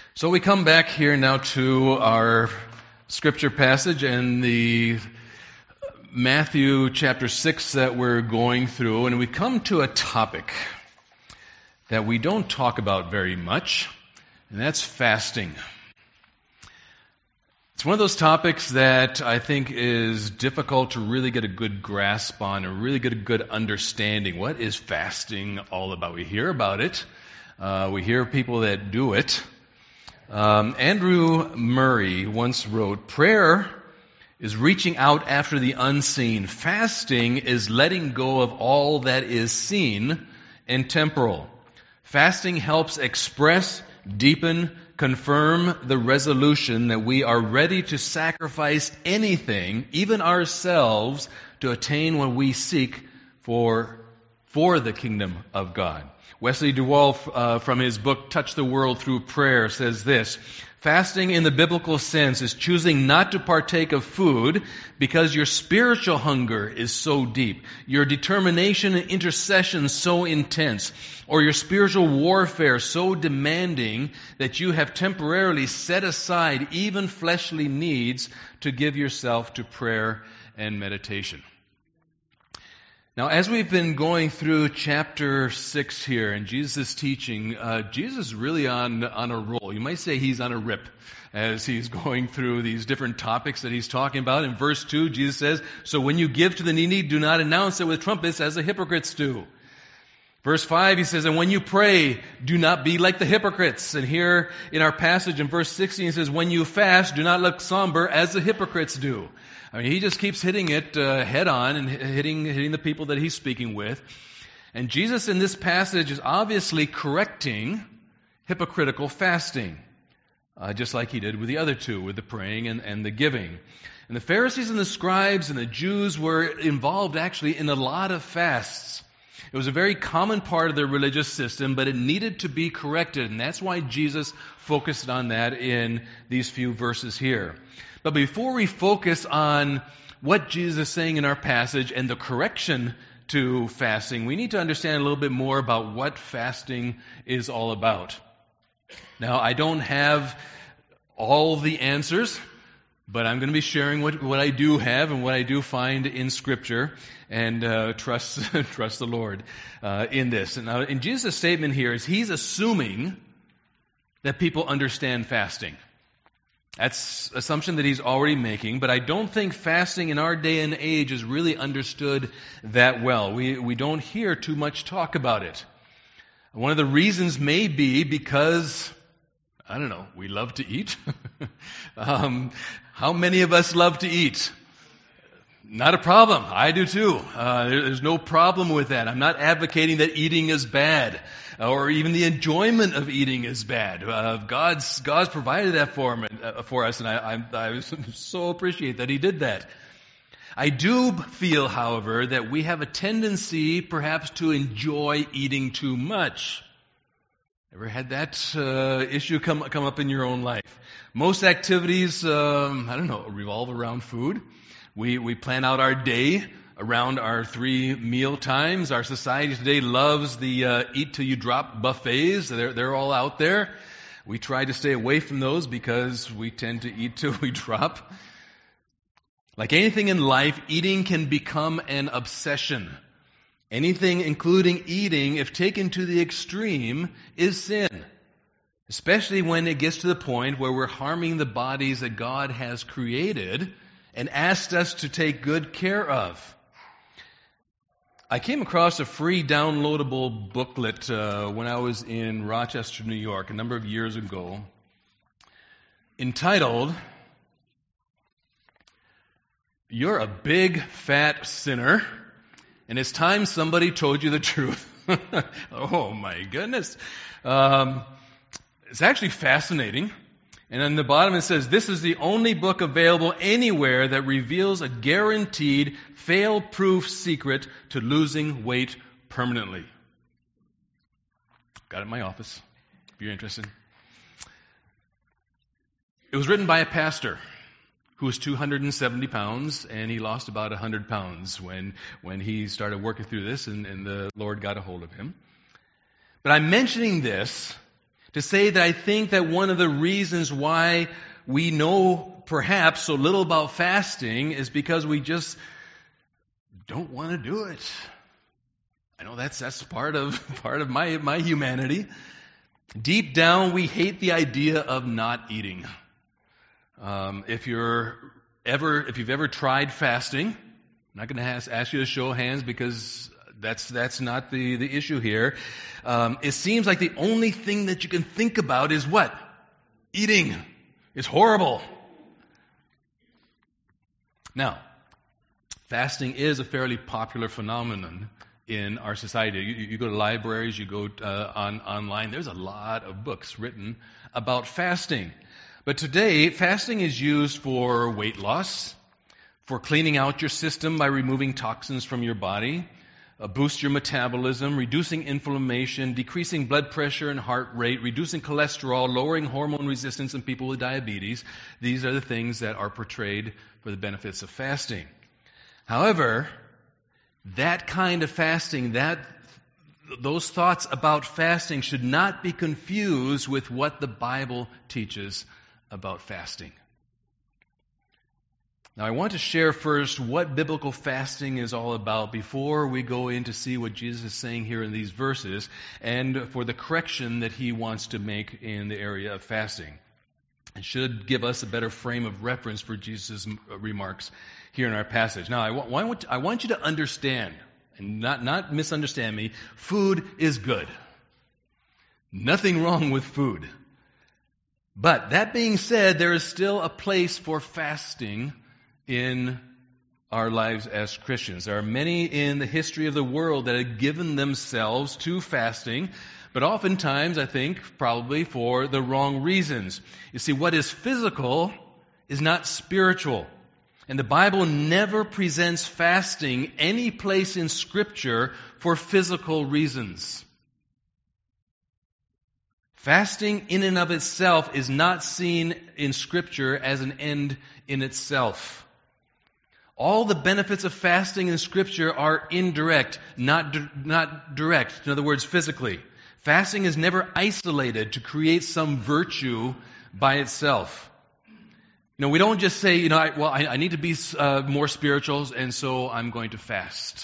So we come back here now to our scripture passage and the Matthew chapter 6 that we're going through, and we come to a topic that we don't talk about very much, and that's fasting. It's one of those topics that I think is difficult to really get a good grasp on and really get a good understanding. What is fasting all about? We hear about it. We hear people that do it. Andrew Murray once wrote, "Prayer is reaching out after the unseen. Fasting is letting go of all that is seen and temporal. Fasting helps express, deepen, confirm the resolution that we are ready to sacrifice anything, even ourselves, to attain what we seek for the kingdom of God." Wesley Duwall, from his book Touch the World Through Prayer, says this: "Fasting in the biblical sense is choosing not to partake of food because your spiritual hunger is so deep, your determination and intercession so intense, or your spiritual warfare so demanding that you have temporarily set aside even fleshly needs to give yourself to prayer and meditation." Now, as we've been going through chapter 6 here and Jesus' teaching, Jesus is really on a roll. You might say he's on a rip as he's going through these different topics that he's talking about. In verse 2, Jesus says, "So when you give to the needy, do not announce it with trumpets as the hypocrites do." Verse 5, he says, "And when you pray, do not be like the hypocrites." And here in our passage in verse 16, he says, "When you fast, do not look somber as the hypocrites do." I mean, he just keeps hitting it head on and hitting the people that he's speaking with. And Jesus in this passage is obviously correcting hypocritical fasting, just like he did with the other two, with the praying and the giving. And the Pharisees and the scribes and the Jews were involved actually in a lot of fasts. It was a very common part of their religious system, but it needed to be corrected, and that's why Jesus focused on that in these few verses here. But before we focus on what Jesus is saying in our passage and the correction to fasting, we need to understand a little bit more about what fasting is all about. Now, I don't have all the answers, but I'm going to be sharing what I do have and what I do find in Scripture, and trust the Lord in this. And now, in Jesus' statement here, is he's assuming that people understand fasting. That's assumption that he's already making, but I don't think fasting in our day and age is really understood that well. We don't hear too much talk about it. One of the reasons may be because, I don't know, we love to eat. How many of us love to eat? Not a problem. I do too. There's no problem with that. I'm not advocating that eating is bad, or even the enjoyment of eating is bad. God's provided that for us, and I so appreciate that He did that. I do feel, however, that we have a tendency, perhaps, to enjoy eating too much. Ever had that issue come up in your own life? Most activities, revolve around food. We plan out our day around our 3 meal times. Our society today loves the eat till you drop buffets. They're all out there. We try to stay away from those because we tend to eat till we drop. Like anything in life, eating can become an obsession. Anything, including eating, if taken to the extreme, is sin. Especially when it gets to the point where we're harming the bodies that God has created and asked us to take good care of. I came across a free downloadable booklet when I was in Rochester, New York, a number of years ago, entitled, "You're a Big Fat Sinner, and it's time somebody told you the truth." Oh my goodness. It's actually fascinating. And on the bottom it says, "This is the only book available anywhere that reveals a guaranteed, fail-proof secret to losing weight permanently." Got it in my office, if you're interested. It was written by a pastor who was 270 pounds, and he lost about 100 pounds when he started working through this, and the Lord got a hold of him. But I'm mentioning this To say that I think that one of the reasons why we know perhaps so little about fasting is because we just don't want to do it. I know that's part of my humanity. Deep down, we hate the idea of not eating. If you've ever tried fasting, I'm not going to ask you to show hands because that's not the issue here. It seems like the only thing that you can think about is what? Eating. It's horrible. Now, fasting is a fairly popular phenomenon in our society. You go to libraries, you go online, there's a lot of books written about fasting. But today, fasting is used for weight loss, for cleaning out your system by removing toxins from your body, boost your metabolism, reducing inflammation, decreasing blood pressure and heart rate, reducing cholesterol, lowering hormone resistance in people with diabetes. These are the things that are portrayed for the benefits of fasting. However, that kind of fasting, those thoughts about fasting should not be confused with what the Bible teaches about fasting. Now, I want to share first what biblical fasting is all about before we go in to see what Jesus is saying here in these verses and for the correction that he wants to make in the area of fasting. It should give us a better frame of reference for Jesus' remarks here in our passage. Now, I want you to understand, and not misunderstand me, food is good. Nothing wrong with food. But that being said, there is still a place for fasting in our lives as Christians. There are many in the history of the world that have given themselves to fasting, but oftentimes, I think, probably for the wrong reasons. You see, what is physical is not spiritual. And the Bible never presents fasting any place in Scripture for physical reasons. Fasting in and of itself is not seen in Scripture as an end in itself. All the benefits of fasting in Scripture are indirect, not direct. In other words, physically. Fasting is never isolated to create some virtue by itself. We don't just say, I need to be more spiritual, and so I'm going to fast.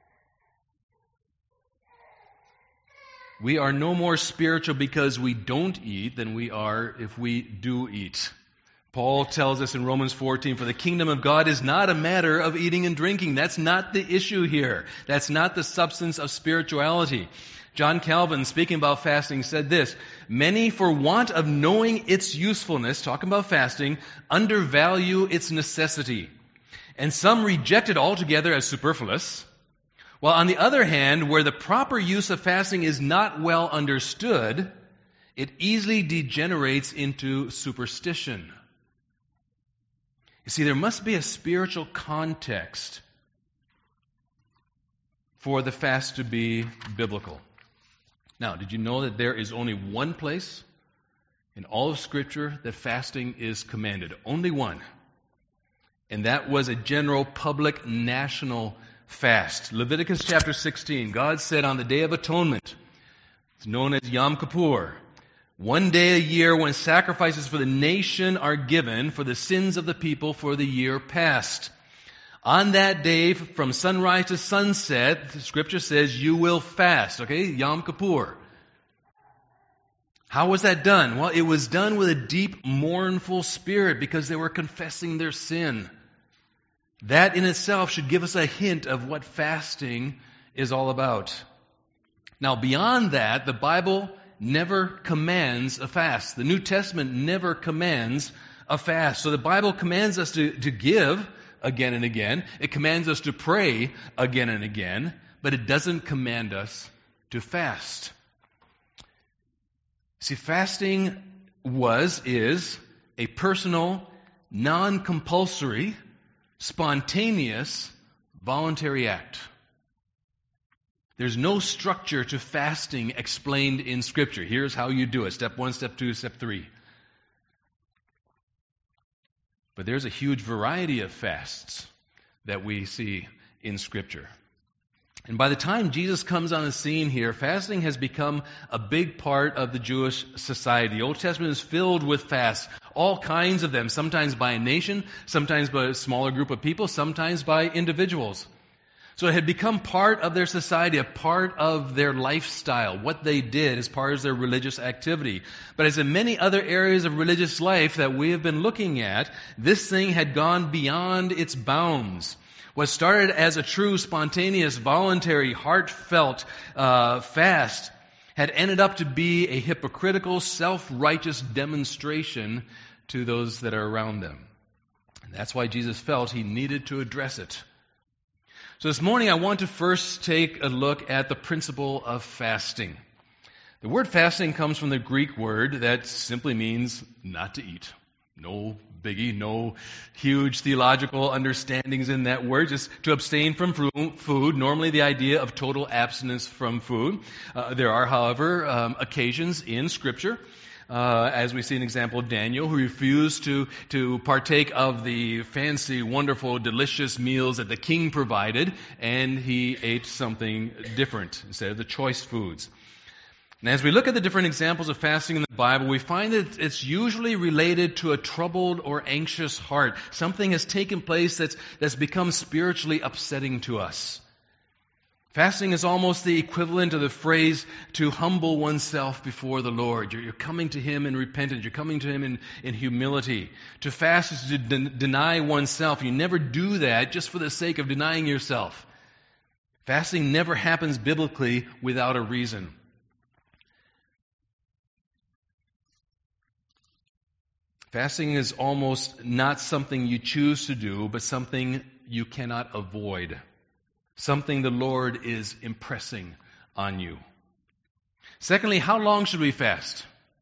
We are no more spiritual because we don't eat than we are if we do eat. Paul tells us in Romans 14, for the kingdom of God is not a matter of eating and drinking. That's not the issue here. That's not the substance of spirituality. John Calvin, speaking about fasting, said this, many, for want of knowing its usefulness, talking about fasting, undervalue its necessity. And some reject it altogether as superfluous. While on the other hand, where the proper use of fasting is not well understood, it easily degenerates into superstition. You see, there must be a spiritual context for the fast to be biblical. Now, did you know that there is only one place in all of Scripture that fasting is commanded? Only one. And that was a general public national fast. Leviticus chapter 16, God said on the Day of Atonement, it's known as Yom Kippur, one day a year when sacrifices for the nation are given for the sins of the people for the year past. On that day, from sunrise to sunset, the Scripture says you will fast. Okay, Yom Kippur. How was that done? Well, it was done with a deep, mournful spirit because they were confessing their sin. That in itself should give us a hint of what fasting is all about. Now, beyond that, the Bible never commands a fast. The New Testament never commands a fast. So the Bible commands us to give again and again. It commands us to pray again and again, but it doesn't command us to fast. See, fasting is a personal, non-compulsory, spontaneous, voluntary act. There's no structure to fasting explained in Scripture. Here's how you do it. Step 1, step 2, step 3. But there's a huge variety of fasts that we see in Scripture. And by the time Jesus comes on the scene here, fasting has become a big part of the Jewish society. The Old Testament is filled with fasts, all kinds of them, sometimes by a nation, sometimes by a smaller group of people, sometimes by individuals. So it had become part of their society, a part of their lifestyle, what they did as part of their religious activity. But as in many other areas of religious life that we have been looking at, this thing had gone beyond its bounds. What started as a true, spontaneous, voluntary, heartfelt fast had ended up to be a hypocritical, self-righteous demonstration to those that are around them. And that's why Jesus felt he needed to address it. So this morning I want to first take a look at the principle of fasting. The word fasting comes from the Greek word that simply means not to eat. No biggie, no huge theological understandings in that word, just to abstain from food, normally the idea of total abstinence from food. There are, however, occasions in Scripture, as we see an example of Daniel, who refused to partake of the fancy, wonderful, delicious meals that the king provided, and he ate something different instead of the choice foods. And as we look at the different examples of fasting in the Bible, we find that it's usually related to a troubled or anxious heart. Something has taken place that's become spiritually upsetting to us. Fasting is almost the equivalent of the phrase to humble oneself before the Lord. You're coming to Him in repentance. You're coming to Him in humility. To fast is to deny oneself. You never do that just for the sake of denying yourself. Fasting never happens biblically without a reason. Fasting is almost not something you choose to do, but something you cannot avoid. Something the Lord is impressing on you. Secondly, how long should we fast?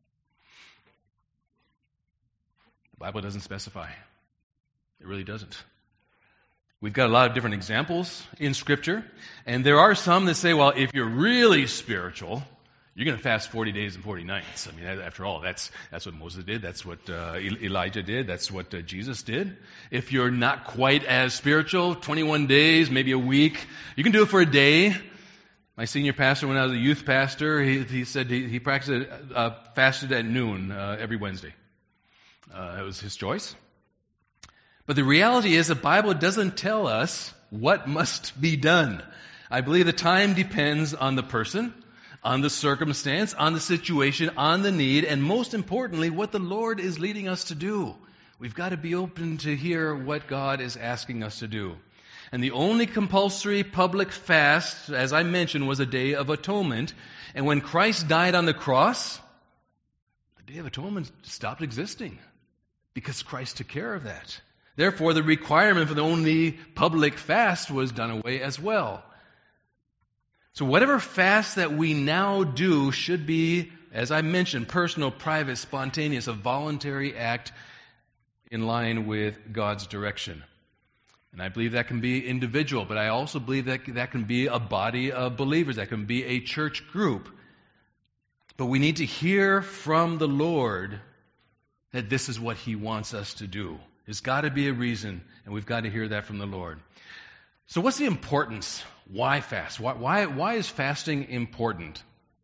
The Bible doesn't specify. It really doesn't. We've got a lot of different examples in Scripture, and there are some that say, well, if you're really spiritual, you're going to fast 40 days and 40 nights. I mean, after all, that's what Moses did. That's what Elijah did. That's what Jesus did. If you're not quite as spiritual, 21 days, maybe a week, you can do it for a day. My senior pastor, when I was a youth pastor, he said he fasted at noon every Wednesday. It was his choice. But the reality is the Bible doesn't tell us what must be done. I believe the time depends on the person, on the circumstance, on the situation, on the need, and most importantly, what the Lord is leading us to do. We've got to be open to hear what God is asking us to do. And the only compulsory public fast, as I mentioned, was a Day of Atonement. And when Christ died on the cross, the Day of Atonement stopped existing because Christ took care of that. Therefore, the requirement for the only public fast was done away as well. So whatever fast that we now do should be, as I mentioned, personal, private, spontaneous, a voluntary act in line with God's direction. And I believe that can be individual, but I also believe that can be a body of believers, that can be a church group. But we need to hear from the Lord that this is what He wants us to do. There's got to be a reason, and we've got to hear that from the Lord. So what's the importance? Why fast? Why is fasting important?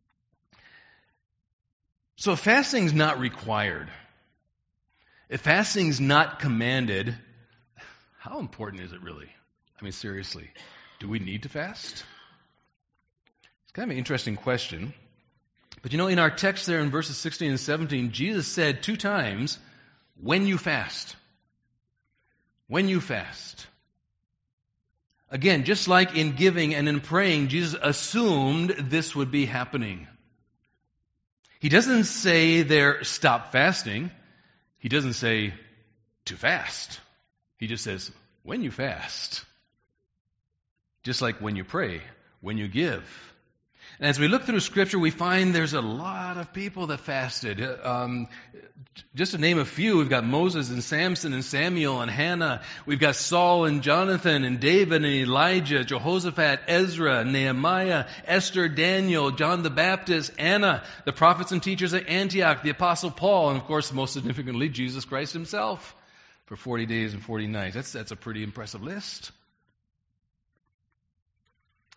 So if fasting is not required, if fasting is not commanded, how important is it really? I mean, seriously, do we need to fast? It's kind of an interesting question. But in our text there in verses 16 and 17, Jesus said 2 times, when you fast. When you fast. Again, just like in giving and in praying, Jesus assumed this would be happening. He doesn't say there, stop fasting. He doesn't say to fast. He just says, when you fast. Just like when you pray, when you give. And as we look through Scripture, we find there's a lot of people that fasted. Just to name a few, we've got Moses and Samson and Samuel and Hannah. We've got Saul and Jonathan and David and Elijah, Jehoshaphat, Ezra, Nehemiah, Esther, Daniel, John the Baptist, Anna, the prophets and teachers at Antioch, the Apostle Paul, and of course, most significantly, Jesus Christ Himself for 40 days and 40 nights. That's a pretty impressive list.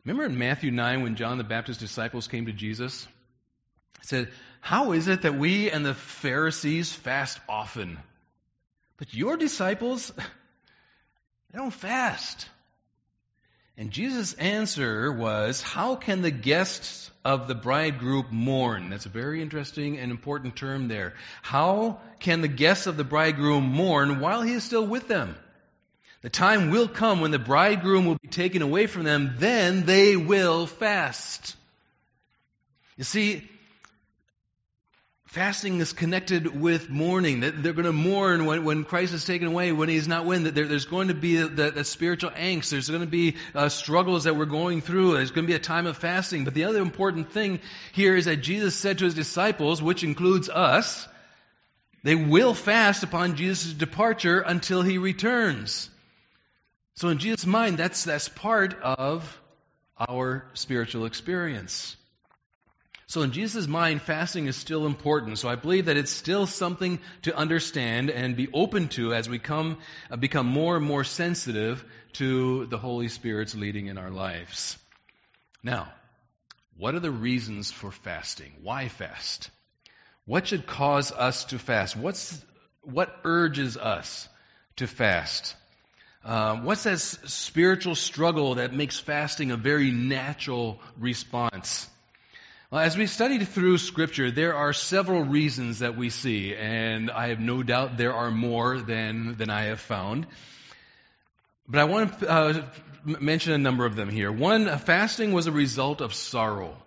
Remember in Matthew 9 when John the Baptist's disciples came to Jesus? He said, "How is it that we and the Pharisees fast often, but your disciples, they don't fast?" And Jesus' answer was, "How can the guests of the bridegroom mourn?" That's a very interesting and important term there. How can the guests of the bridegroom mourn while he is still with them? The time will come when the bridegroom will be taken away from them, then they will fast. You see, fasting is connected with mourning. They're going to mourn when Christ is taken away, when He's not with. There's going to be the spiritual angst. There's going to be struggles that we're going through. There's going to be a time of fasting. But the other important thing here is that Jesus said to His disciples, which includes us, they will fast upon Jesus' departure until He returns. So in Jesus' mind, that's part of our spiritual experience. So in Jesus' mind, fasting is still important. So I believe that it's still something to understand and be open to as we become more and more sensitive to the Holy Spirit's leading in our lives. Now, what are the reasons for fasting? Why fast? What should cause us to fast? What urges us to fast? What's that spiritual struggle that makes fasting a very natural response? Well, as we studied through Scripture, there are several reasons that we see, and I have no doubt there are more than I have found. But I want to mention a number of them here. One, fasting was a result of sorrow.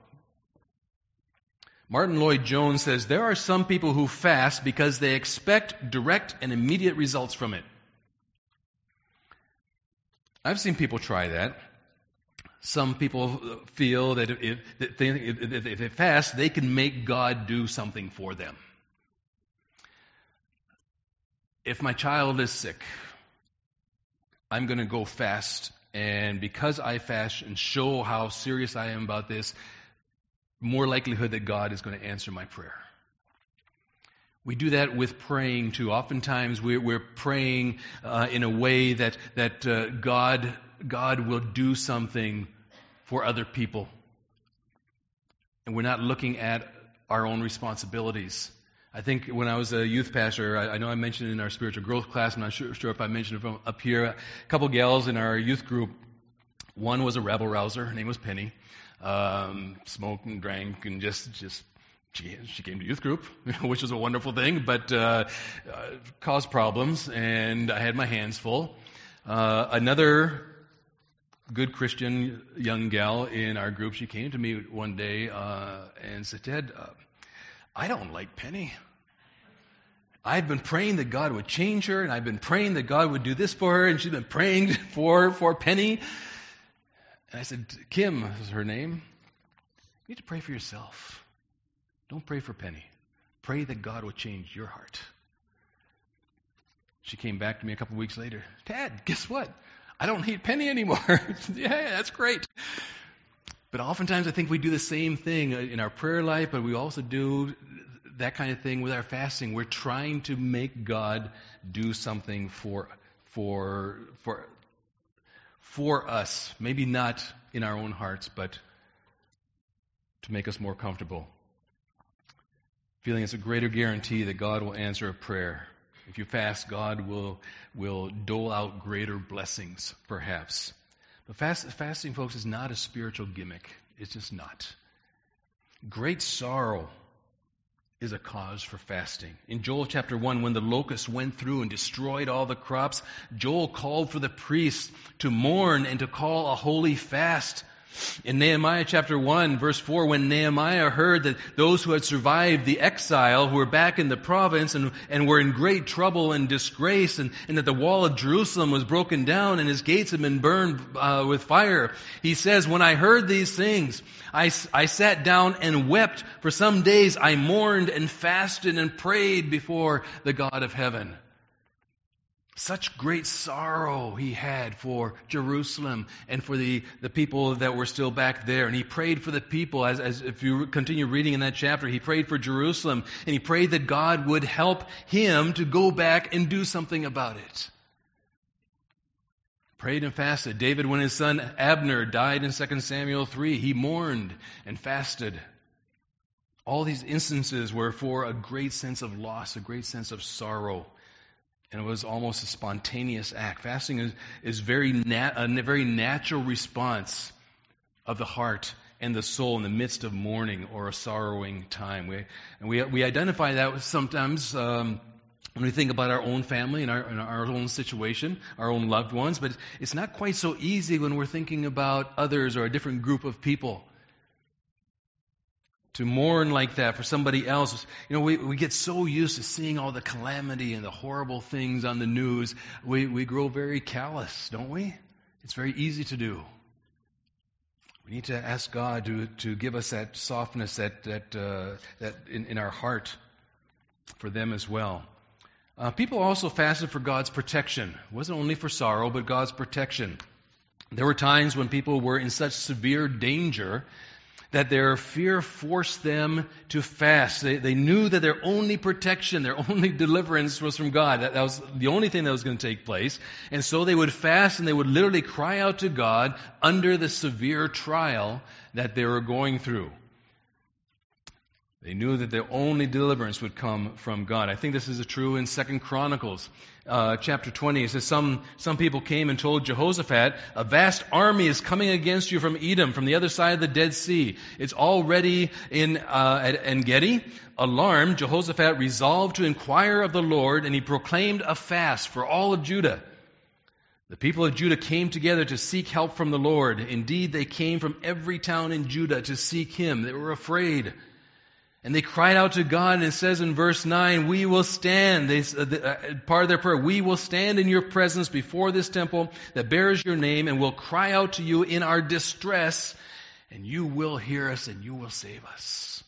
Martin Lloyd-Jones says, there are some people who fast because they expect direct and immediate results from it. I've seen people try that. Some people feel that if they fast, they can make God do something for them. If my child is sick, I'm going to go fast, and because I fast and show how serious I am about this, more likelihood that God is going to answer my prayer. We do that with praying too. Oftentimes we're praying in a way that God will do something for other people. And we're not looking at our own responsibilities. I think when I was a youth pastor, I know I mentioned it in our spiritual growth class, I'm not sure if I mentioned it from up here, a couple gals in our youth group. One was a rabble rouser, her name was Penny. Smoked and drank and just she came to youth group, which was a wonderful thing, but caused problems, and I had my hands full. Another good Christian young gal in our group, she came to me one day and said, "Ted, I don't like Penny. I've been praying that God would change her, and I've been praying that God would do this for her, and she's been praying for Penny." And I said, "Kim is her name. You need to pray for yourself. Don't pray for Penny. Pray that God will change your heart." She came back to me a couple weeks later. "Dad, guess what? I don't hate Penny anymore." Yeah, that's great. But oftentimes I think we do the same thing in our prayer life, but we also do that kind of thing with our fasting. We're trying to make God do something for us. Maybe not in our own hearts, but to make us more comfortable. Feeling it's a greater guarantee that God will answer a prayer. If you fast, God will dole out greater blessings, perhaps. But fasting, folks, is not a spiritual gimmick. It's just not. Great sorrow is a cause for fasting. In Joel chapter 1, when the locusts went through and destroyed all the crops, Joel called for the priests to mourn and to call a holy fast. In Nehemiah chapter 1, verse 4, when Nehemiah heard that those who had survived the exile, who were back in the province and were in great trouble and disgrace, and that the wall of Jerusalem was broken down and his gates had been burned with fire, he says, "When I heard these things, I sat down and wept. For some days I mourned and fasted and prayed before the God of heaven." Such great sorrow he had for Jerusalem and for the people that were still back there. And he prayed for the people, as if you continue reading in that chapter, he prayed for Jerusalem, and he prayed that God would help him to go back and do something about it. Prayed and fasted. David, when his son Abner died in 2 Samuel 3, he mourned and fasted. All these instances were for a great sense of loss, a great sense of sorrow. And it was almost a spontaneous act. Fasting is a very natural response of the heart and the soul in the midst of mourning or a sorrowing time. We identify that sometimes when we think about our own family and our own situation, our own loved ones, but it's not quite so easy when we're thinking about others or a different group of people. To mourn like that for somebody else, we get so used to seeing all the calamity and the horrible things on the news, we grow very callous, don't we? It's very easy to do. We need to ask God to give us that softness, that in our heart for them as well. People also fasted for God's protection. It wasn't only for sorrow, but God's protection. There were times when people were in such severe danger that their fear forced them to fast. They knew that their only protection, their only deliverance was from God. That was the only thing that was going to take place. And so they would fast and they would literally cry out to God under the severe trial that they were going through. They knew that their only deliverance would come from God. I think this is true in 2 Chronicles chapter 20. It says, some people came and told Jehoshaphat, a vast army is coming against you from Edom, from the other side of the Dead Sea. It's already at En-Gedi. Alarmed, Jehoshaphat resolved to inquire of the Lord, and he proclaimed a fast for all of Judah. The people of Judah came together to seek help from the Lord. Indeed, they came from every town in Judah to seek Him. They were afraid. And they cried out to God, and it says in verse 9, we will stand, part of their prayer, we will stand in your presence before this temple that bears your name, and will cry out to you in our distress, and you will hear us, and you will save us.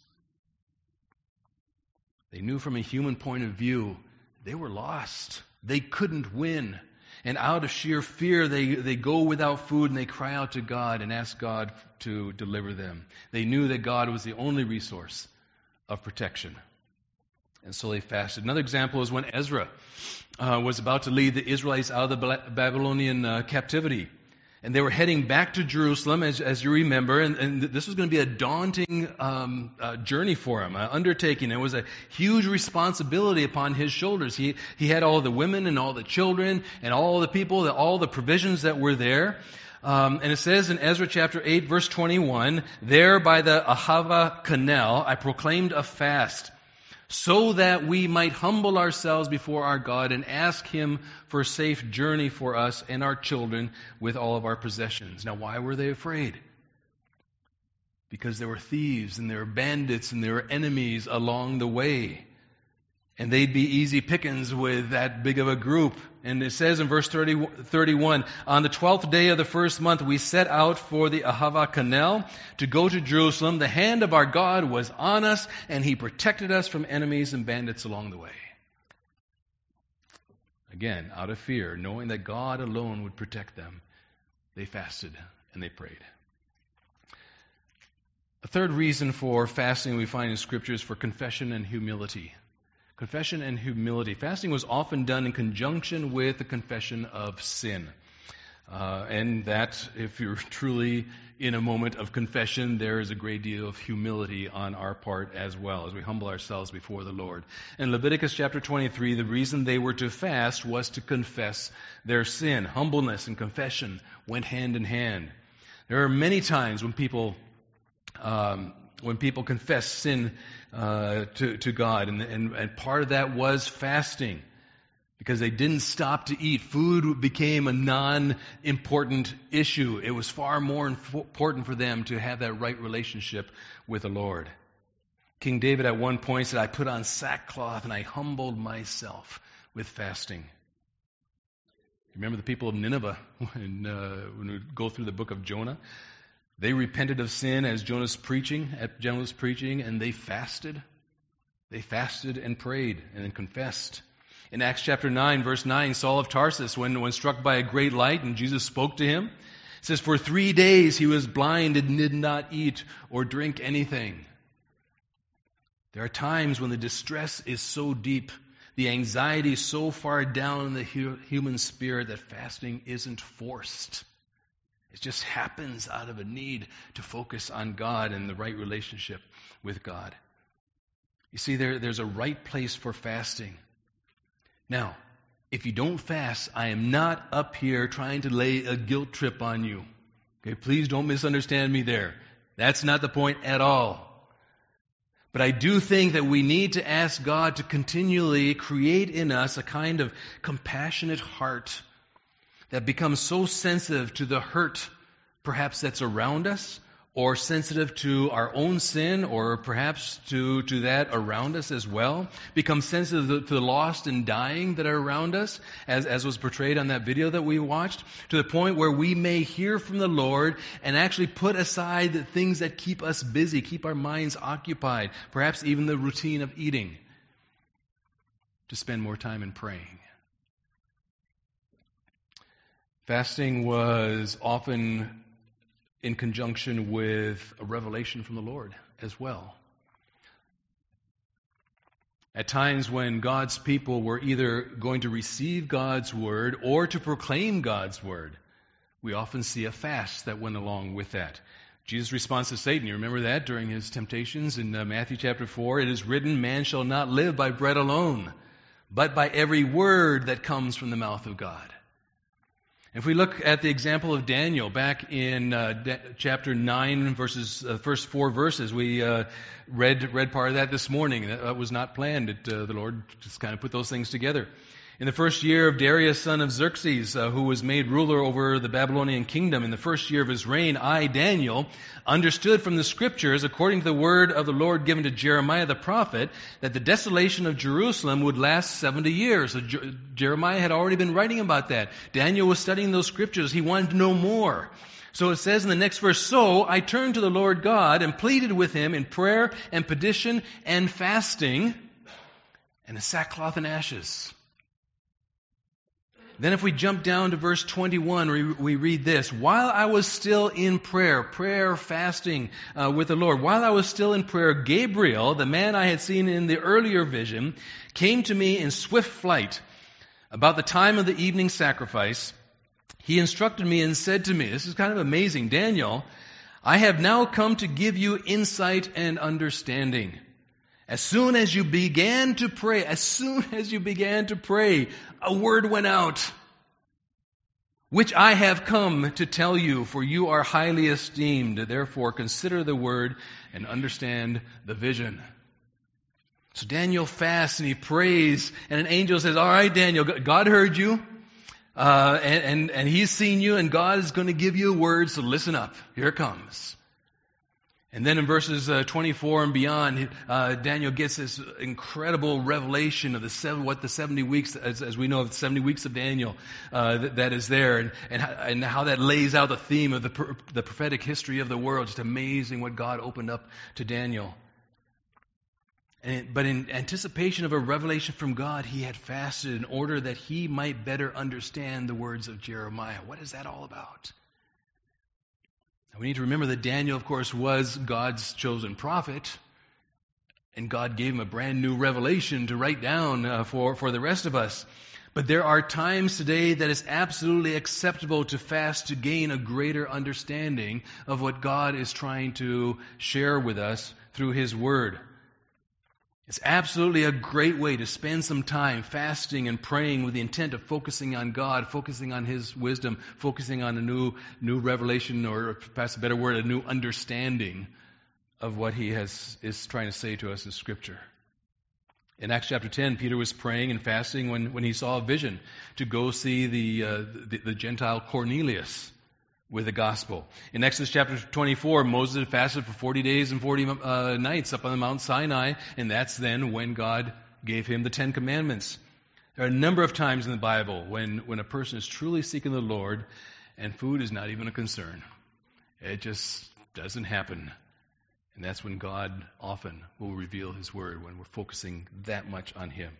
They knew from a human point of view, they were lost. They couldn't win. And out of sheer fear, they go without food, and they cry out to God and ask God to deliver them. They knew that God was the only resource of protection. And so they fasted. Another example is when Ezra was about to lead the Israelites out of the Babylonian captivity. And they were heading back to Jerusalem, as you remember, and this was going to be a daunting journey for him, an undertaking. It was a huge responsibility upon his shoulders. He had all the women and all the children and all the people, all the provisions that were there. And it says in Ezra chapter 8, verse 21, there by the Ahava canal I proclaimed a fast, so that we might humble ourselves before our God and ask Him for a safe journey for us and our children with all of our possessions. Now, why were they afraid? Because there were thieves and there were bandits and there were enemies along the way. And they'd be easy pickings with that big of a group. And it says in verse 31, on the 12th day of the first month, we set out for the Ahava canal to go to Jerusalem. The hand of our God was on us, and He protected us from enemies and bandits along the way. Again, out of fear, knowing that God alone would protect them, they fasted and they prayed. A third reason for fasting we find in Scripture is for confession and humility. Confession and humility. Fasting was often done in conjunction with the confession of sin. And that, if you're truly in a moment of confession, there is a great deal of humility on our part as well, as we humble ourselves before the Lord. In Leviticus chapter 23, the reason they were to fast was to confess their sin. Humbleness and confession went hand in hand. There are many times when people confess sin to God, and part of that was fasting, because they didn't stop to eat. Food became a non-important issue. It was far more important for them to have that right relationship with the Lord. King David at one point said, I put on sackcloth and I humbled myself with fasting. Remember the people of Nineveh when we go through the book of Jonah? They repented of sin as Jonah's preaching, and they fasted. They fasted and prayed and then confessed. In Acts chapter 9, verse 9, Saul of Tarsus, when struck by a great light and Jesus spoke to him, it says, for 3 days he was blind and did not eat or drink anything. There are times when the distress is so deep the anxiety so far down in the human spirit that fasting isn't forced. It just happens out of a need to focus on God and the right relationship with God. You see, there's a right place for fasting. Now, if you don't fast, I am not up here trying to lay a guilt trip on you. Okay, please don't misunderstand me there. That's not the point at all. But I do think that we need to ask God to continually create in us a kind of compassionate heart that becomes so sensitive to the hurt, perhaps that's around us, or sensitive to our own sin, or perhaps to that around us as well. Become sensitive to the lost and dying that are around us, as was portrayed on that video that we watched, to the point where we may hear from the Lord and actually put aside the things that keep us busy, keep our minds occupied, perhaps even the routine of eating, to spend more time in praying. Fasting was often in conjunction with a revelation from the Lord as well. At times when God's people were either going to receive God's word or to proclaim God's word, we often see a fast that went along with that. Jesus' response to Satan, you remember that during his temptations in Matthew chapter 4, it is written, man shall not live by bread alone, but by every word that comes from the mouth of God. If we look at the example of Daniel back in chapter 9, first 4 verses, we read part of that this morning. That was not planned. The Lord just kind of put those things together. In the first year of Darius, son of Xerxes, who was made ruler over the Babylonian kingdom, in the first year of his reign, I, Daniel, understood from the Scriptures, according to the word of the Lord given to Jeremiah the prophet, that the desolation of Jerusalem would last 70 years. So Jeremiah had already been writing about that. Daniel was studying those Scriptures. He wanted to know more. So it says in the next verse, so I turned to the Lord God and pleaded with him in prayer and petition and fasting and in sackcloth and ashes. Then if we jump down to verse 21, we read this. While I was still in prayer, fasting with the Lord, while I was still in prayer, Gabriel, the man I had seen in the earlier vision, came to me in swift flight. About the time of the evening sacrifice, he instructed me and said to me, this is kind of amazing, Daniel, I have now come to give you insight and understanding. As soon as you began to pray, a word went out, which I have come to tell you, for you are highly esteemed. Therefore, consider the word and understand the vision. So Daniel fasts and he prays, and an angel says, all right, Daniel, God heard you, and he's seen you, and God is going to give you a word, so listen up. Here it comes. And then in verses 24 and beyond, Daniel gets this incredible revelation of what the 70 weeks, as we know of the 70 weeks of Daniel, that is there, and how that lays out the theme of the prophetic history of the world. Just amazing what God opened up to Daniel. But in anticipation of a revelation from God, he had fasted in order that he might better understand the words of Jeremiah. What is that all about? We need to remember that Daniel, of course, was God's chosen prophet, and God gave him a brand new revelation to write down for the rest of us. But there are times today that it's absolutely acceptable to fast to gain a greater understanding of what God is trying to share with us through His Word. It's absolutely a great way to spend some time fasting and praying with the intent of focusing on God, focusing on His wisdom, focusing on a new revelation, or perhaps a better word, a new understanding of what He is trying to say to us in Scripture. In Acts chapter 10, Peter was praying and fasting when he saw a vision to go see the Gentile Cornelius with the gospel. In Exodus chapter 24, Moses had fasted for 40 days and 40 nights up on the Mount Sinai, and that's then when God gave him the Ten Commandments. There are a number of times in the Bible when a person is truly seeking the Lord and food is not even a concern. It just doesn't happen. And that's when God often will reveal His Word, when we're focusing that much on Him.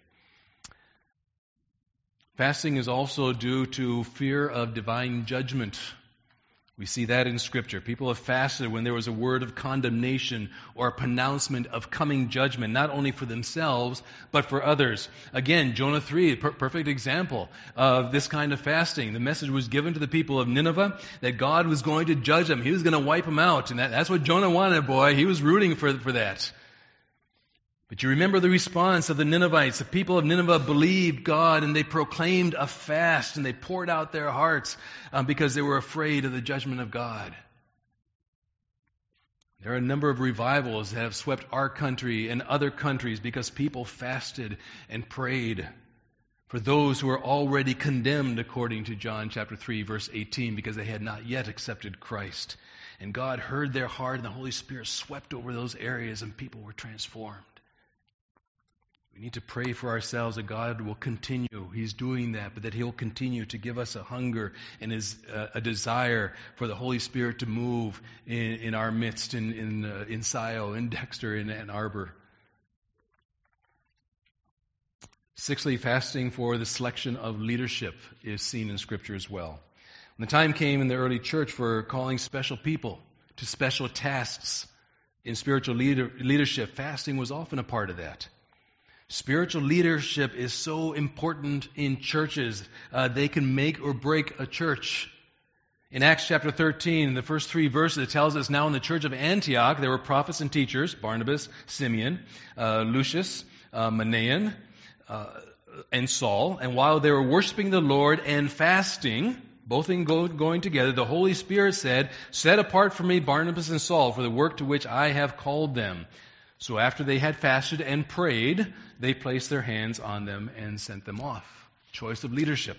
Fasting is also due to fear of divine judgment. We see that in Scripture. People have fasted when there was a word of condemnation or a pronouncement of coming judgment, not only for themselves, but for others. Again, Jonah 3, a perfect example of this kind of fasting. The message was given to the people of Nineveh that God was going to judge them. He was going to wipe them out. And that's what Jonah wanted, boy. He was rooting for that. But you remember the response of the Ninevites. The people of Nineveh believed God and they proclaimed a fast and they poured out their hearts because they were afraid of the judgment of God. There are a number of revivals that have swept our country and other countries because people fasted and prayed for those who are already condemned, according to John chapter 3, verse 18, because they had not yet accepted Christ. And God heard their heart and the Holy Spirit swept over those areas and people were transformed. We need to pray for ourselves that God will continue. He's doing that, but that He'll continue to give us a hunger and a desire for the Holy Spirit to move in our midst, in Scioto, in Dexter, in Ann Arbor. Sixthly, fasting for the selection of leadership is seen in Scripture as well. When the time came in the early church for calling special people to special tasks in spiritual leadership, fasting was often a part of that. Spiritual leadership is so important in churches. They can make or break a church. In Acts chapter 13, in the first 3 verses, it tells us now in the church of Antioch, there were prophets and teachers, Barnabas, Simeon, Lucius, Manaen, and Saul. And while they were worshiping the Lord and fasting, both in going together, the Holy Spirit said, "Set apart for me Barnabas and Saul for the work to which I have called them." So after they had fasted and prayed, they placed their hands on them and sent them off. Choice of leadership.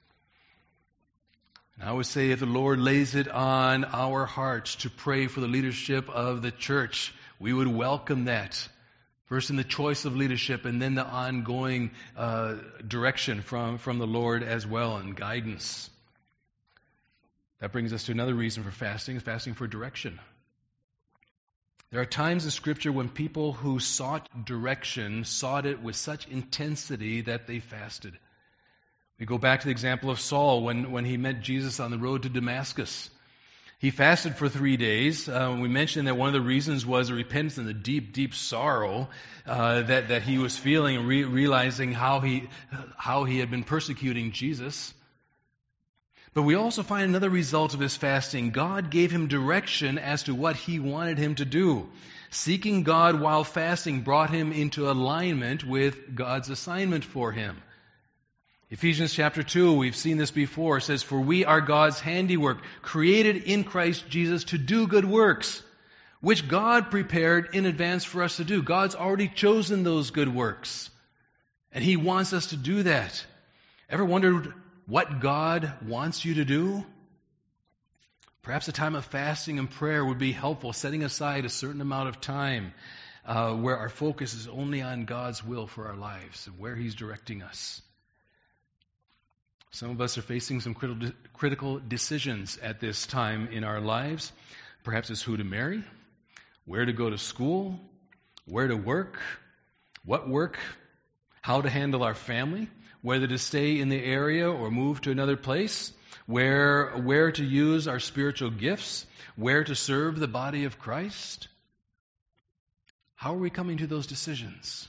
And I would say if the Lord lays it on our hearts to pray for the leadership of the church, we would welcome that. First in the choice of leadership and then the ongoing direction from the Lord as well and guidance. That brings us to another reason for fasting for direction. There are times in Scripture when people who sought direction sought it with such intensity that they fasted. We go back to the example of Saul when he met Jesus on the road to Damascus. He fasted for 3 days. We mentioned that one of the reasons was a repentance and the deep, deep sorrow that he was feeling and realizing how he had been persecuting Jesus. But we also find another result of his fasting. God gave him direction as to what He wanted him to do. Seeking God while fasting brought him into alignment with God's assignment for him. Ephesians chapter 2, we've seen this before, says, "For we are God's handiwork, created in Christ Jesus to do good works, which God prepared in advance for us to do." God's already chosen those good works, and He wants us to do that. Ever wondered what God wants you to do? Perhaps a time of fasting and prayer would be helpful, setting aside a certain amount of time where our focus is only on God's will for our lives and where He's directing us. Some of us are facing some critical decisions at this time in our lives. Perhaps it's who to marry, where to go to school, where to work, what work, how to handle our family, whether to stay in the area or move to another place, where to use our spiritual gifts, where to serve the body of Christ. How are we coming to those decisions?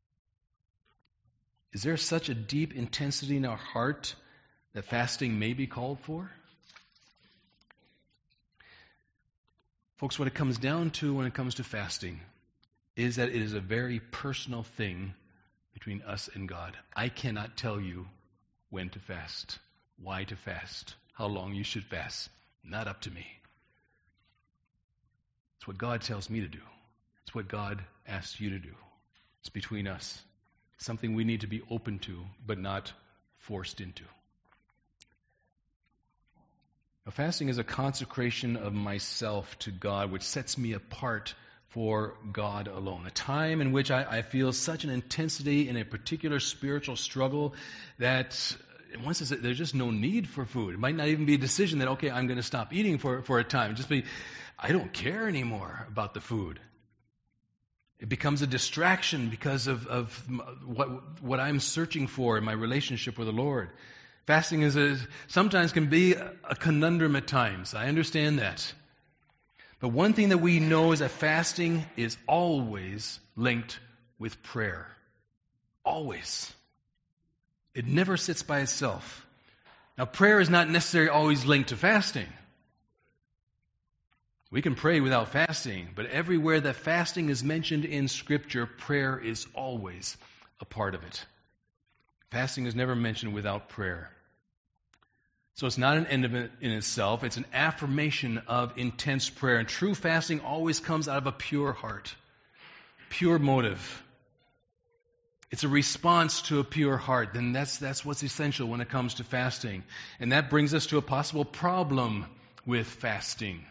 Is there such a deep intensity in our heart that fasting may be called for? Folks, what it comes down to when it comes to fasting is that it is a very personal thing between us and God. I cannot tell you when to fast, why to fast, how long you should fast. Not up to me. It's what God tells me to do. It's what God asks you to do. It's between us. Something we need to be open to, but not forced into. Now, fasting is a consecration of myself to God, which sets me apart for God alone. A time in which I feel such an intensity in a particular spiritual struggle that in one sense there's just no need for food. It might not even be a decision that, okay, I'm going to stop eating for a time. Just be, I don't care anymore about the food. It becomes a distraction because of what I'm searching for in my relationship with the Lord. Fasting sometimes can be a conundrum at times. I understand that. But one thing that we know is that fasting is always linked with prayer. Always. It never sits by itself. Now, prayer is not necessarily always linked to fasting. We can pray without fasting, but everywhere that fasting is mentioned in Scripture, prayer is always a part of it. Fasting is never mentioned without prayer. So it's not an end in itself. It's an affirmation of intense prayer. And true fasting always comes out of a pure heart, pure motive. It's a response to a pure heart. Then that's what's essential when it comes to fasting. And that brings us to a possible problem with fasting.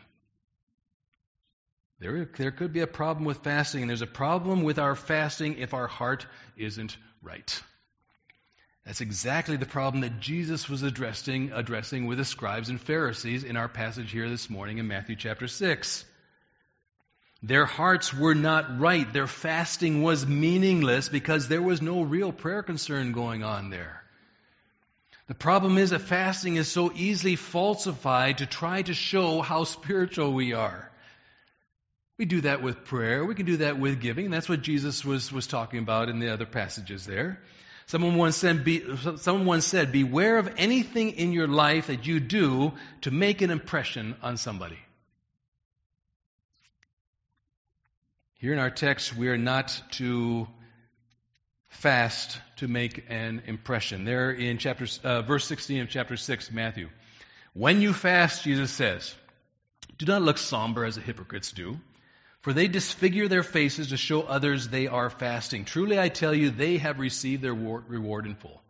There could be a problem with fasting, and there's a problem with our fasting if our heart isn't right. That's exactly the problem that Jesus was addressing with the scribes and Pharisees in our passage here this morning in Matthew chapter 6. Their hearts were not right. Their fasting was meaningless because there was no real prayer concern going on there. The problem is that fasting is so easily falsified to try to show how spiritual we are. We do that with prayer. We can do that with giving. And that's what Jesus was talking about in the other passages there. Someone once said, beware of anything in your life that you do to make an impression on somebody. Here in our text, we are not to fast to make an impression. There in verse 16 of chapter 6, Matthew. When you fast, Jesus says, do not look somber as the hypocrites do, for they disfigure their faces to show others they are fasting. Truly I tell you, they have received their reward in full.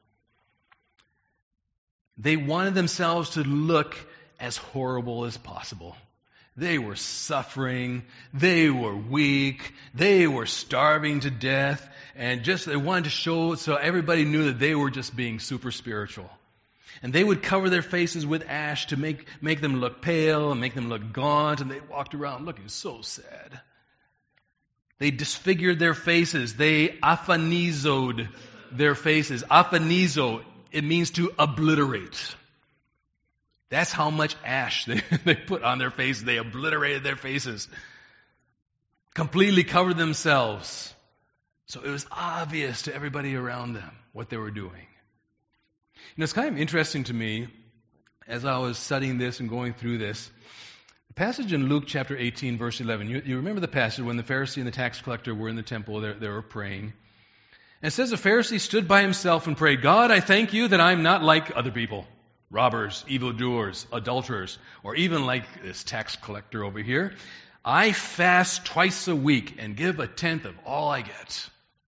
They wanted themselves to look as horrible as possible. They were suffering, they were weak, they were starving to death, and they wanted to show so everybody knew that they were just being super spiritual. And they would cover their faces with ash to make them look pale and make them look gaunt, and they walked around looking so sad. They disfigured their faces. They aphanizoed their faces. Aphanizo, it means to obliterate. That's how much ash they put on their faces. They obliterated their faces. Completely covered themselves. So it was obvious to everybody around them what they were doing. You know, it's kind of interesting to me, as I was studying this and going through this, the passage in Luke chapter 18, verse 11. You remember the passage when the Pharisee and the tax collector were in the temple, they were praying. And it says the Pharisee stood by himself and prayed, God, I thank you that I'm not like other people, robbers, evildoers, adulterers, or even like this tax collector over here. I fast twice a week and give a tenth of all I get.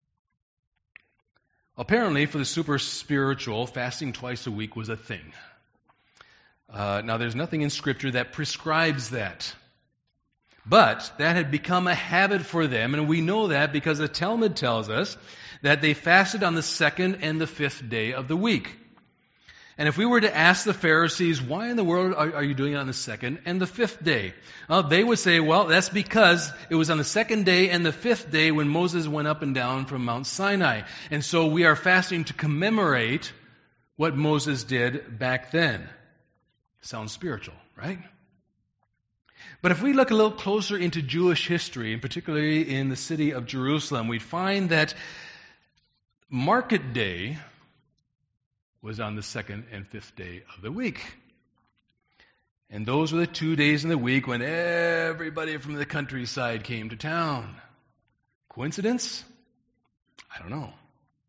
Apparently, for the super spiritual, fasting twice a week was a thing. Now, there's nothing in Scripture that prescribes that. But that had become a habit for them, and we know that because the Talmud tells us that they fasted on the 2nd and the 5th day of the week. And if we were to ask the Pharisees, why in the world are you doing it on the 2nd and the 5th day? They would say, well, that's because it was on the 2nd day and the 5th day when Moses went up and down from Mount Sinai. And so we are fasting to commemorate what Moses did back then. Sounds spiritual, right? But if we look a little closer into Jewish history, and particularly in the city of Jerusalem, we'd find that market day was on the 2nd and 5th day of the week. And those were the 2 days in the week when everybody from the countryside came to town. Coincidence? I don't know.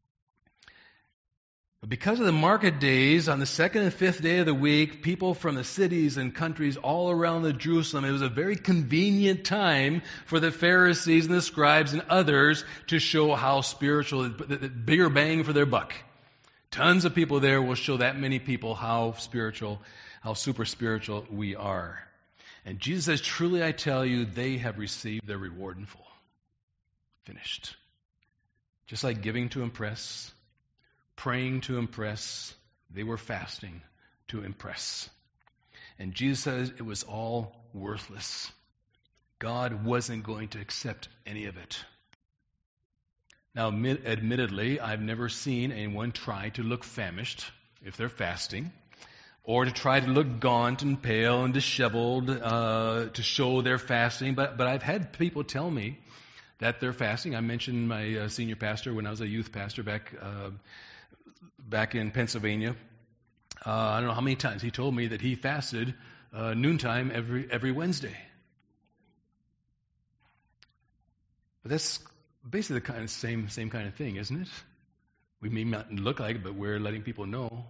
But because of the market days, on the 2nd and 5th day of the week, people from the cities and countries all around the Jerusalem, it was a very convenient time for the Pharisees and the scribes and others to show how spiritual, the bigger bang for their buck. Tons of people there will show that many people how spiritual, how super spiritual we are. And Jesus says, truly I tell you, they have received their reward in full. Finished. Just like giving to impress, praying to impress, they were fasting to impress. And Jesus says it was all worthless. God wasn't going to accept any of it. Now, admittedly, I've never seen anyone try to look famished if they're fasting, or to try to look gaunt and pale and disheveled to show they're fasting. But I've had people tell me that they're fasting. I mentioned my senior pastor when I was a youth pastor back in Pennsylvania. I don't know how many times he told me that he fasted noontime every Wednesday. But that's basically the same kind of thing, isn't it? We may not look like it, but we're letting people know.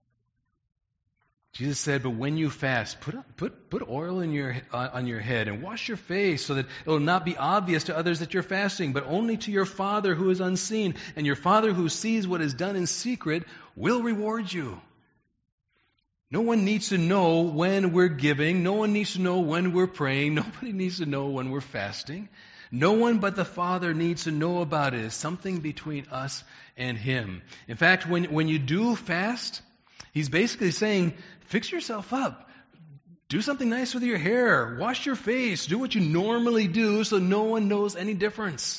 Jesus said, "But when you fast, put oil on your head and wash your face, so that it will not be obvious to others that you're fasting, but only to your Father who is unseen. And your Father who sees what is done in secret will reward you." No one needs to know when we're giving. No one needs to know when we're praying. Nobody needs to know when we're fasting. No one but the Father needs to know about it. It's something between us and Him. In fact, when you do fast, He's basically saying, fix yourself up. Do something nice with your hair. Wash your face. Do what you normally do so no one knows any difference.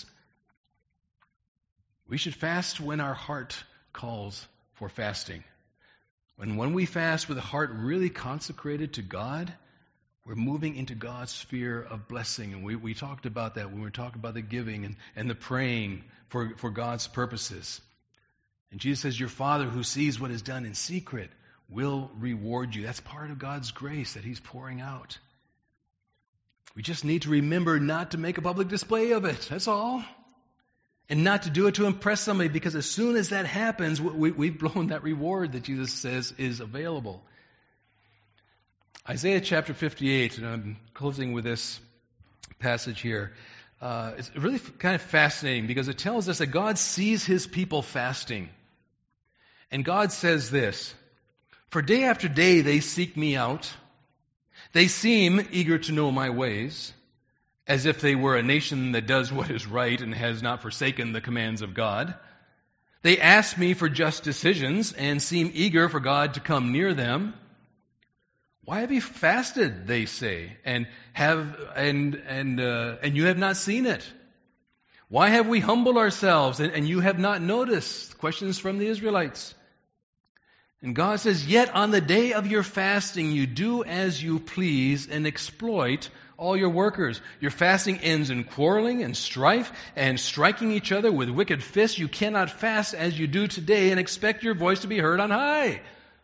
We should fast when our heart calls for fasting. When we fast with a heart really consecrated to God, we're moving into God's sphere of blessing. And we talked about that when we were talking about the giving and the praying for God's purposes. And Jesus says, your Father who sees what is done in secret will reward you. That's part of God's grace that He's pouring out. We just need to remember not to make a public display of it. That's all. And not to do it to impress somebody, because as soon as that happens, we've blown that reward that Jesus says is available. Isaiah chapter 58, and I'm closing with this passage here. It's really kind of fascinating because it tells us that God sees His people fasting. And God says this, "For day after day they seek me out. They seem eager to know my ways, as if they were a nation that does what is right and has not forsaken the commands of God. They ask me for just decisions and seem eager for God to come near them. Why have you fasted, they say, and you have not seen it? Why have we humbled ourselves and you have not noticed?" Questions from the Israelites. And God says, "Yet on the day of your fasting you do as you please and exploit all your workers. Your fasting ends in quarreling and strife and striking each other with wicked fists. You cannot fast as you do today and expect your voice to be heard on high."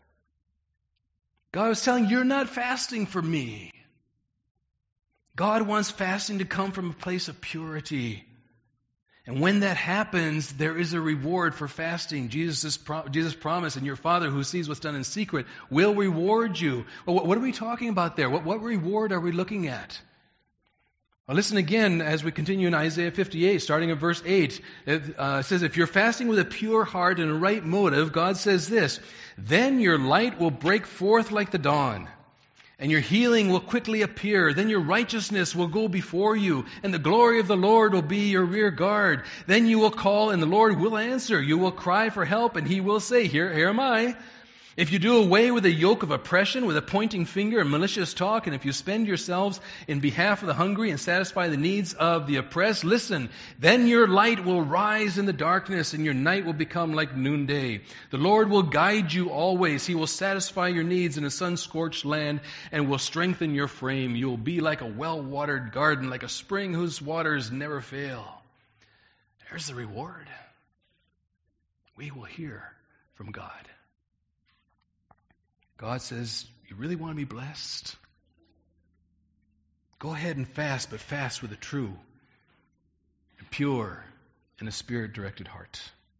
God was telling you, you're not fasting for me. God wants fasting to come from a place of purity. And when that happens, there is a reward for fasting. Jesus promised, and your Father who sees what's done in secret will reward you. Well, what are we talking about there? What reward are we looking at? Well, listen again as we continue in Isaiah 58, starting at verse 8. It says, "If you're fasting with a pure heart and a right motive," God says this, "then your light will break forth like the dawn, and your healing will quickly appear. Then your righteousness will go before you, and the glory of the Lord will be your rear guard. Then you will call, and the Lord will answer. You will cry for help, and He will say, here am I. If you do away with a yoke of oppression, with a pointing finger and malicious talk, and if you spend yourselves in behalf of the hungry and satisfy the needs of the oppressed, listen, then your light will rise in the darkness, and your night will become like noonday. The Lord will guide you always. He will satisfy your needs in a sun-scorched land and will strengthen your frame. You will be like a well-watered garden, like a spring whose waters never fail." There's the reward. We will hear from God. God says, you really want to be blessed? Go ahead and fast, but fast with a true and pure and a Spirit-directed heart.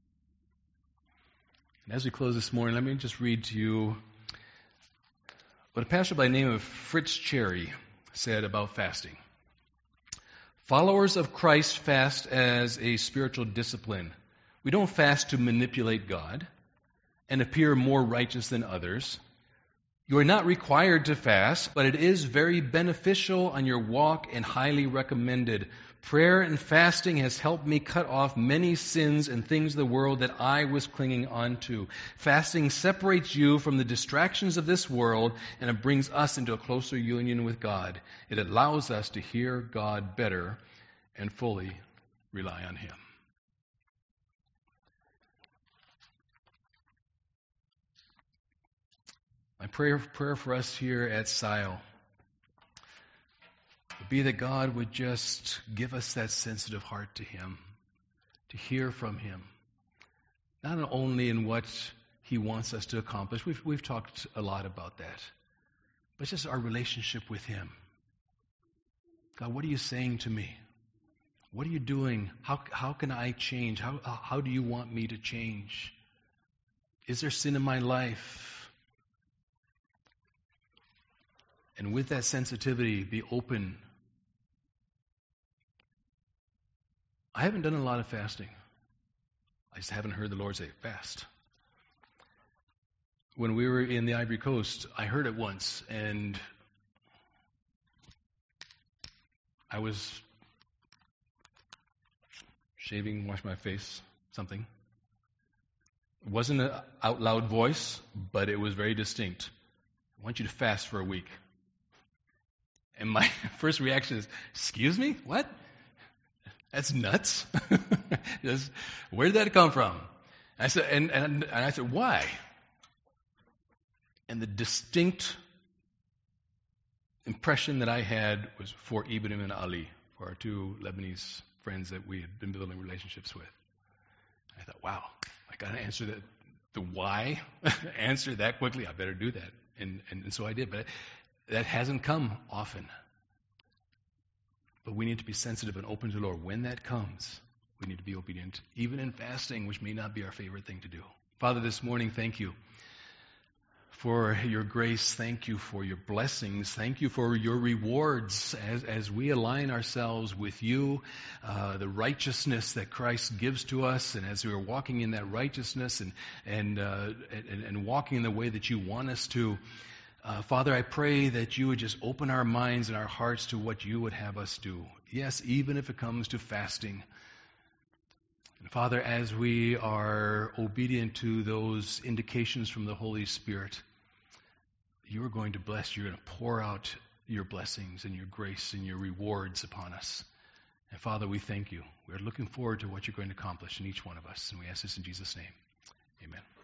And as we close this morning, let me just read to you what a pastor by the name of Fritz Cherry said about fasting. "Followers of Christ fast as a spiritual discipline. We don't fast to manipulate God and appear more righteous than others. You are not required to fast, but it is very beneficial on your walk and highly recommended. Prayer and fasting has helped me cut off many sins and things of the world that I was clinging on to. Fasting separates you from the distractions of this world, and it brings us into a closer union with God. It allows us to hear God better and fully rely on Him." prayer for us here at Sile would be that God would just give us that sensitive heart to Him, to hear from Him, not only in what He wants us to accomplish. We've talked a lot about that, but just our relationship with Him. God, what are you saying to me? What are you doing? How can I change? How do you want me to change? Is there sin in my life? And with that sensitivity, be open. I haven't done a lot of fasting. I just haven't heard the Lord say, fast. When we were in the Ivory Coast, I heard it once, and I was shaving, wash my face, something. It wasn't an out loud voice, but it was very distinct. I want you to fast for a week. And my first reaction is, excuse me? What? That's nuts. Where did that come from? I said, and I said, why? And the distinct impression that I had was for Ibrahim and Ali, for our two Lebanese friends that we had been building relationships with. I thought, wow, I got to answer the why, answer that quickly. I better do that. And so I did. But that hasn't come often. But we need to be sensitive and open to the Lord. When that comes, we need to be obedient, even in fasting, which may not be our favorite thing to do. Father, this morning, thank you for your grace. Thank you for your blessings. Thank you for your rewards as we align ourselves with you, the righteousness that Christ gives to us, and as we are walking in that righteousness and walking in the way that you want us to. Father, I pray that you would just open our minds and our hearts to what you would have us do. Yes, even if it comes to fasting. And Father, as we are obedient to those indications from the Holy Spirit, you are going to bless, you're going to pour out your blessings and your grace and your rewards upon us. And Father, we thank you. We're looking forward to what you're going to accomplish in each one of us. And we ask this in Jesus' name. Amen.